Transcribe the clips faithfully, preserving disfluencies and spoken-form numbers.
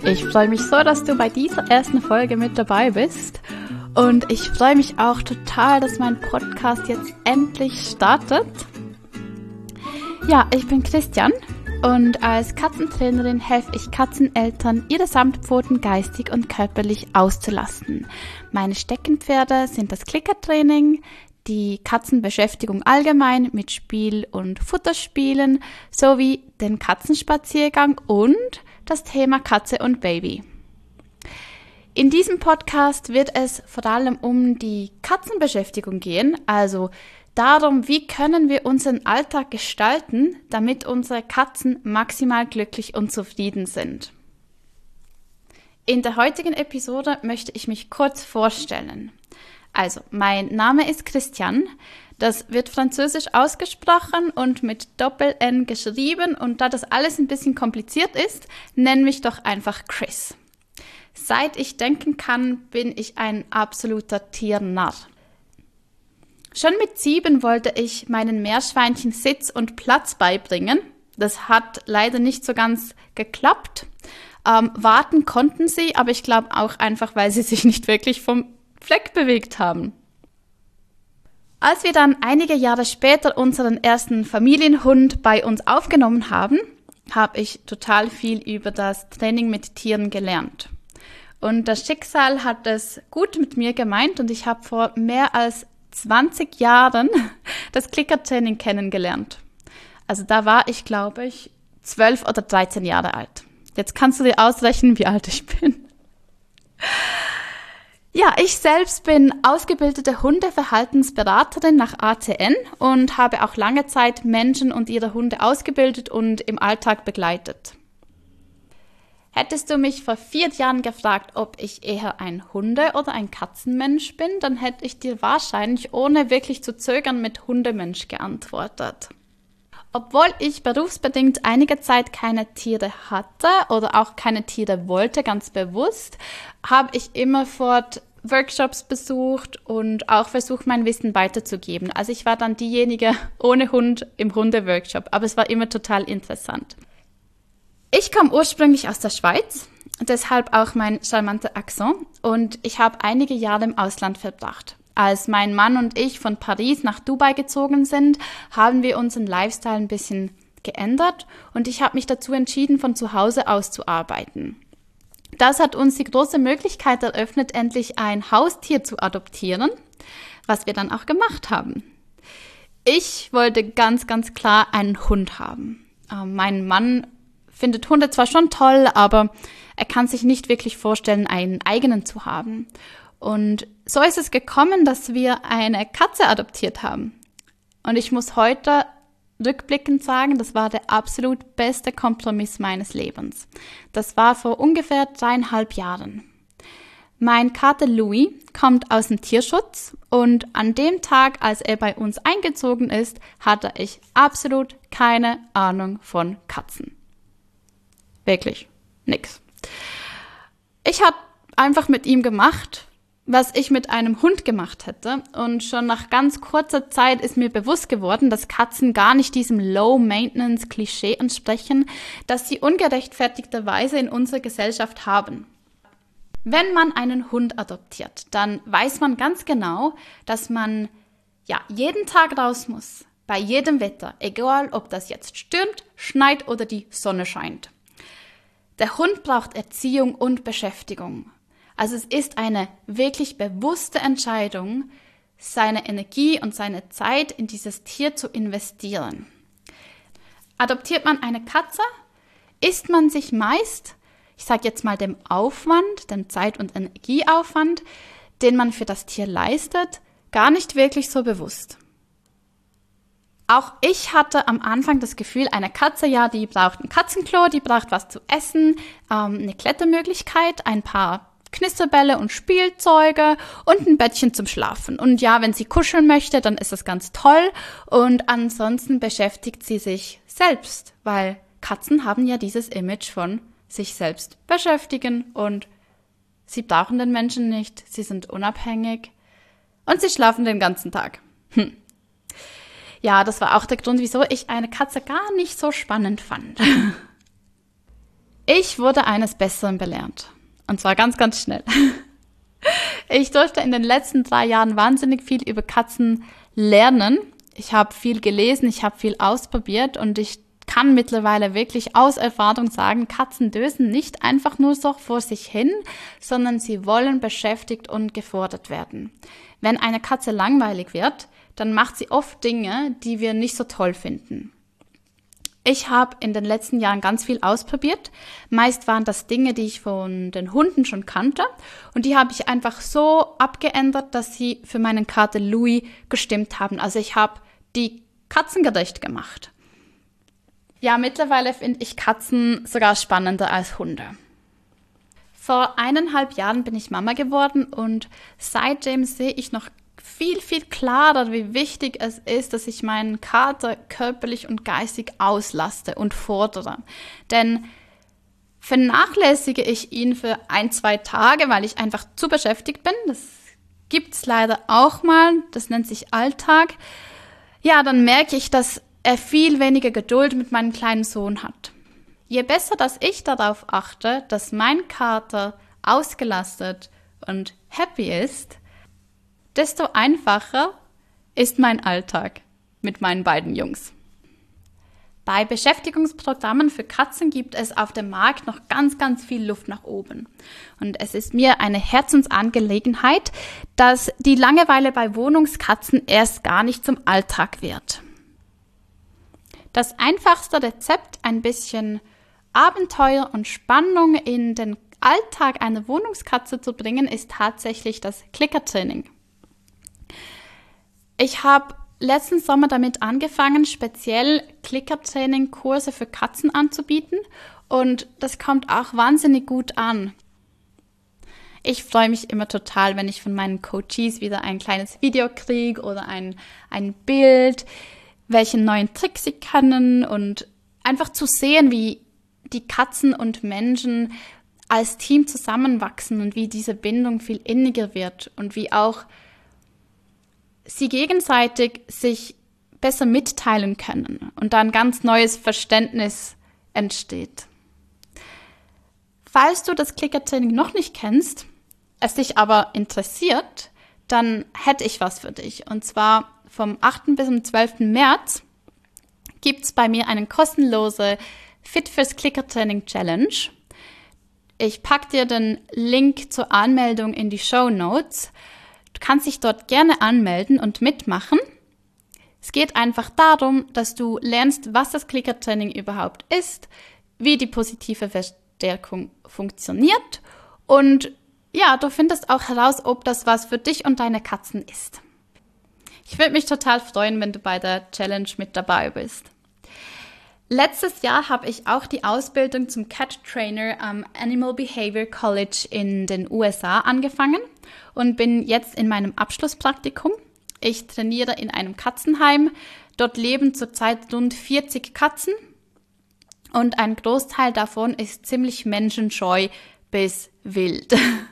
Ich freue mich so, dass du bei dieser ersten Folge mit dabei bist. Und ich freue mich auch total, dass mein Podcast jetzt endlich startet. Ja, ich bin Christian und als Katzentrainerin helfe ich Katzeneltern, ihre Samtpfoten geistig und körperlich auszulasten. Meine Steckenpferde sind das Klickertraining, die Katzenbeschäftigung allgemein mit Spiel- und Futterspielen sowie den Katzenspaziergang und das Thema Katze und Baby. In diesem Podcast wird es vor allem um die Katzenbeschäftigung gehen, also darum, wie können wir unseren Alltag gestalten, damit unsere Katzen maximal glücklich und zufrieden sind. In der heutigen Episode möchte ich mich kurz vorstellen. Also, mein Name ist Christian, das wird französisch ausgesprochen und mit Doppel-N geschrieben und da das alles ein bisschen kompliziert ist, nenn mich doch einfach Chris. Seit ich denken kann, bin ich ein absoluter Tiernarr. Schon mit sieben wollte ich meinen Meerschweinchen Sitz und Platz beibringen. Das hat leider nicht so ganz geklappt. Ähm, warten konnten sie, aber ich glaube auch einfach, weil sie sich nicht wirklich vom Fleck bewegt haben. Als wir dann einige Jahre später unseren ersten Familienhund bei uns aufgenommen haben, habe ich total viel über das Training mit Tieren gelernt. Und das Schicksal hat es gut mit mir gemeint und ich habe vor mehr als zwanzig Jahren das Klickertraining kennengelernt. Also da war ich, glaube ich, zwölf oder dreizehn Jahre alt. Jetzt kannst du dir ausrechnen, wie alt ich bin. Ja, ich selbst bin ausgebildete Hundeverhaltensberaterin nach A C N und habe auch lange Zeit Menschen und ihre Hunde ausgebildet und im Alltag begleitet. Hättest du mich vor vier Jahren gefragt, ob ich eher ein Hunde- oder ein Katzenmensch bin, dann hätte ich dir wahrscheinlich ohne wirklich zu zögern mit Hundemensch geantwortet. Obwohl ich berufsbedingt einige Zeit keine Tiere hatte oder auch keine Tiere wollte, ganz bewusst, habe ich immerfort Workshops besucht und auch versucht, mein Wissen weiterzugeben. Also ich war dann diejenige ohne Hund im Hundeworkshop, aber es war immer total interessant. Ich komme ursprünglich aus der Schweiz, deshalb auch mein charmanter Akzent und ich habe einige Jahre im Ausland verbracht. Als mein Mann und ich von Paris nach Dubai gezogen sind, haben wir unseren Lifestyle ein bisschen geändert und ich habe mich dazu entschieden, von zu Hause aus zu arbeiten. Das hat uns die große Möglichkeit eröffnet, endlich ein Haustier zu adoptieren, was wir dann auch gemacht haben. Ich wollte ganz, ganz klar einen Hund haben. Äh, mein Mann findet Hunde zwar schon toll, aber er kann sich nicht wirklich vorstellen, einen eigenen zu haben. Und so ist es gekommen, dass wir eine Katze adoptiert haben. Und ich muss heute rückblickend sagen, das war der absolut beste Kompromiss meines Lebens. Das war vor ungefähr dreieinhalb Jahren. Mein Kater Louis kommt aus dem Tierschutz und an dem Tag, als er bei uns eingezogen ist, hatte ich absolut keine Ahnung von Katzen. Wirklich nix. Ich habe einfach mit ihm gemacht, was ich mit einem Hund gemacht hätte. Und schon nach ganz kurzer Zeit ist mir bewusst geworden, dass Katzen gar nicht diesem Low-Maintenance-Klischee entsprechen, das sie ungerechtfertigterweise in unserer Gesellschaft haben. Wenn man einen Hund adoptiert, dann weiß man ganz genau, dass man ja jeden Tag raus muss, bei jedem Wetter, egal ob das jetzt stürmt, schneit oder die Sonne scheint. Der Hund braucht Erziehung und Beschäftigung. Also es ist eine wirklich bewusste Entscheidung, seine Energie und seine Zeit in dieses Tier zu investieren. Adoptiert man eine Katze, ist man sich meist, ich sage jetzt mal dem Aufwand, dem Zeit- und Energieaufwand, den man für das Tier leistet, gar nicht wirklich so bewusst. Auch ich hatte am Anfang das Gefühl, eine Katze, ja, die braucht ein Katzenklo, die braucht was zu essen, ähm, eine Klettermöglichkeit, ein paar Knisterbälle und Spielzeuge und ein Bettchen zum Schlafen. Und ja, wenn sie kuscheln möchte, dann ist das ganz toll. Und ansonsten beschäftigt sie sich selbst, weil Katzen haben ja dieses Image von sich selbst beschäftigen und sie brauchen den Menschen nicht, sie sind unabhängig und sie schlafen den ganzen Tag. Hm. Ja, das war auch der Grund, wieso ich eine Katze gar nicht so spannend fand. Ich wurde eines Besseren belehrt. Und zwar ganz, ganz schnell. Ich durfte in den letzten drei Jahren wahnsinnig viel über Katzen lernen. Ich habe viel gelesen, ich habe viel ausprobiert und ich kann mittlerweile wirklich aus Erfahrung sagen, Katzen dösen nicht einfach nur so vor sich hin, sondern sie wollen beschäftigt und gefordert werden. Wenn eine Katze langweilig wird, dann macht sie oft Dinge, die wir nicht so toll finden. Ich habe in den letzten Jahren ganz viel ausprobiert. Meist waren das Dinge, die ich von den Hunden schon kannte. Und die habe ich einfach so abgeändert, dass sie für meinen Kater Louis gestimmt haben. Also ich habe die katzengerecht gemacht. Ja, mittlerweile finde ich Katzen sogar spannender als Hunde. Vor eineinhalb Jahren bin ich Mama geworden und seitdem sehe ich noch viel, viel klarer, wie wichtig es ist, dass ich meinen Kater körperlich und geistig auslaste und fordere. Denn vernachlässige ich ihn für ein, zwei Tage, weil ich einfach zu beschäftigt bin, das gibt's leider auch mal, das nennt sich Alltag, ja, dann merke ich, dass er viel weniger Geduld mit meinem kleinen Sohn hat. Je besser, dass ich darauf achte, dass mein Kater ausgelastet und happy ist, desto einfacher ist mein Alltag mit meinen beiden Jungs. Bei Beschäftigungsprogrammen für Katzen gibt es auf dem Markt noch ganz, ganz viel Luft nach oben. Und es ist mir eine Herzensangelegenheit, dass die Langeweile bei Wohnungskatzen erst gar nicht zum Alltag wird. Das einfachste Rezept, ein bisschen Abenteuer und Spannung in den Alltag einer Wohnungskatze zu bringen, ist tatsächlich das Klickertraining. Ich habe letzten Sommer damit angefangen, speziell Klickertraining-Kurse für Katzen anzubieten und das kommt auch wahnsinnig gut an. Ich freue mich immer total, wenn ich von meinen Coaches wieder ein kleines Video kriege oder ein, ein Bild, welche neuen Tricks sie können und einfach zu sehen, wie die Katzen und Menschen als Team zusammenwachsen und wie diese Bindung viel inniger wird und wie auch sie gegenseitig sich besser mitteilen können und da ein ganz neues Verständnis entsteht. Falls du das Klickertraining noch nicht kennst, es dich aber interessiert, dann hätte ich was für dich. Und zwar vom achten bis zum zwölften März gibt es bei mir eine kostenlose Fit fürs Klickertraining Challenge. Ich packe dir den Link zur Anmeldung in die Shownotes. Du kannst dich dort gerne anmelden und mitmachen. Es geht einfach darum, dass du lernst, was das Klickertraining überhaupt ist, wie die positive Verstärkung funktioniert und ja, du findest auch heraus, ob das was für dich und deine Katzen ist. Ich würde mich total freuen, wenn du bei der Challenge mit dabei bist. Letztes Jahr habe ich auch die Ausbildung zum Cat Trainer am Animal Behavior College in den U S A angefangen und bin jetzt in meinem Abschlusspraktikum. Ich trainiere in einem Katzenheim. Dort leben zurzeit rund vierzig Katzen und ein Großteil davon ist ziemlich menschenscheu bis wild.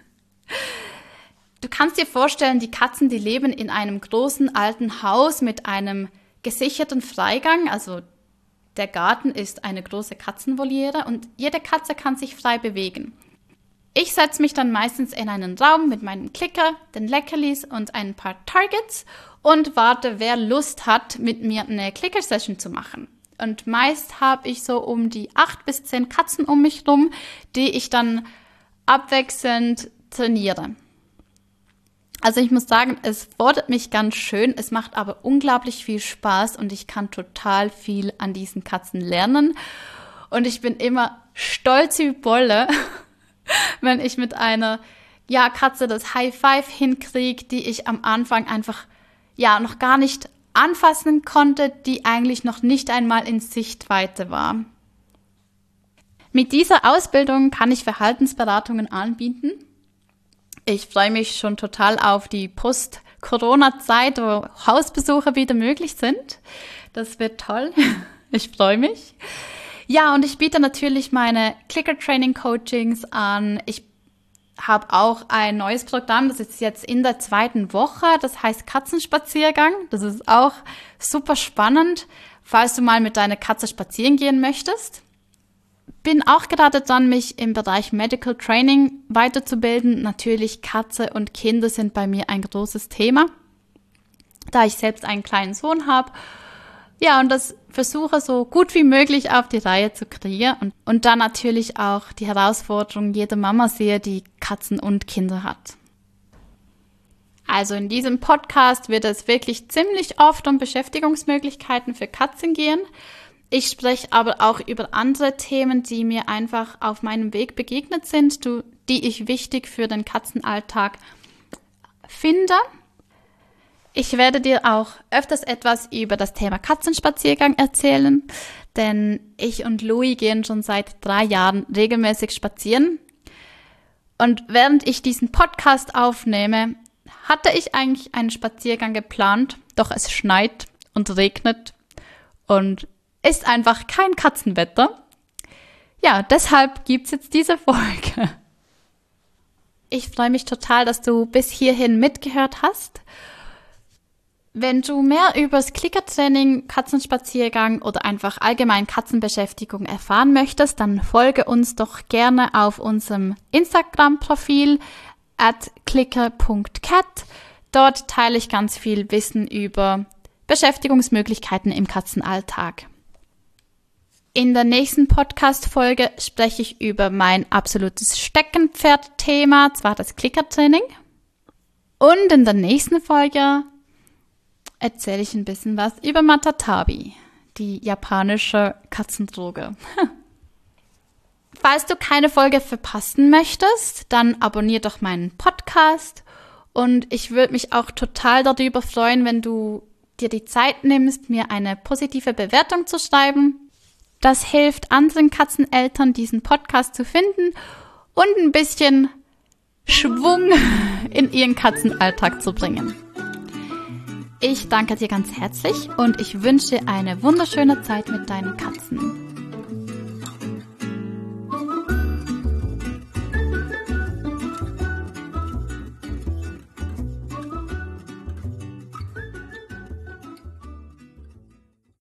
Du kannst dir vorstellen, die Katzen, die leben in einem großen alten Haus mit einem gesicherten Freigang, also der Garten ist eine große Katzenvoliere und jede Katze kann sich frei bewegen. Ich setze mich dann meistens in einen Raum mit meinem Klicker, den Leckerlis und ein paar Targets und warte, wer Lust hat, mit mir eine Clicker-Session zu machen. Und meist habe ich so um die acht bis zehn Katzen um mich rum, die ich dann abwechselnd trainiere. Also ich muss sagen, es fordert mich ganz schön, es macht aber unglaublich viel Spaß und ich kann total viel an diesen Katzen lernen. Und ich bin immer stolz wie Bolle, wenn ich mit einer ja, Katze das High Five hinkriege, die ich am Anfang einfach ja noch gar nicht anfassen konnte, die eigentlich noch nicht einmal in Sichtweite war. Mit dieser Ausbildung kann ich Verhaltensberatungen anbieten. Ich freue mich schon total auf die Post-Corona-Zeit, wo Hausbesuche wieder möglich sind. Das wird toll. Ich freue mich. Ja, und ich biete natürlich meine Clicker-Training-Coachings an. Ich habe auch ein neues Programm, das ist jetzt in der zweiten Woche. Das heißt Katzenspaziergang. Das ist auch super spannend, falls du mal mit deiner Katze spazieren gehen möchtest. bin auch gerade dran, mich im Bereich Medical Training weiterzubilden. Natürlich, Katze und Kinder sind bei mir ein großes Thema, da ich selbst einen kleinen Sohn habe. Ja, und das versuche so gut wie möglich auf die Reihe zu kriegen. Und, und dann natürlich auch die Herausforderung jeder Mama sehe, die Katzen und Kinder hat. Also in diesem Podcast wird es wirklich ziemlich oft um Beschäftigungsmöglichkeiten für Katzen gehen. Ich spreche aber auch über andere Themen, die mir einfach auf meinem Weg begegnet sind, die ich wichtig für den Katzenalltag finde. Ich werde dir auch öfters etwas über das Thema Katzenspaziergang erzählen, denn ich und Louis gehen schon seit drei Jahren regelmäßig spazieren. Und während ich diesen Podcast aufnehme, hatte ich eigentlich einen Spaziergang geplant, doch es schneit und regnet und ist einfach kein Katzenwetter. Ja, deshalb gibt's jetzt diese Folge. Ich freue mich total, dass du bis hierhin mitgehört hast. Wenn du mehr über das Klickertraining, Katzenspaziergang oder einfach allgemein Katzenbeschäftigung erfahren möchtest, dann folge uns doch gerne auf unserem Instagram-Profil at clicker punkt cat. Dort teile ich ganz viel Wissen über Beschäftigungsmöglichkeiten im Katzenalltag. In der nächsten Podcast-Folge spreche ich über mein absolutes Steckenpferd-Thema, zwar das Klickertraining. Und in der nächsten Folge erzähle ich ein bisschen was über Matatabi, die japanische Katzendroge. Falls du keine Folge verpassen möchtest, dann abonnier doch meinen Podcast. Und ich würde mich auch total darüber freuen, wenn du dir die Zeit nimmst, mir eine positive Bewertung zu schreiben. Das hilft anderen Katzeneltern, diesen Podcast zu finden und ein bisschen Schwung in ihren Katzenalltag zu bringen. Ich danke dir ganz herzlich und ich wünsche dir eine wunderschöne Zeit mit deinen Katzen.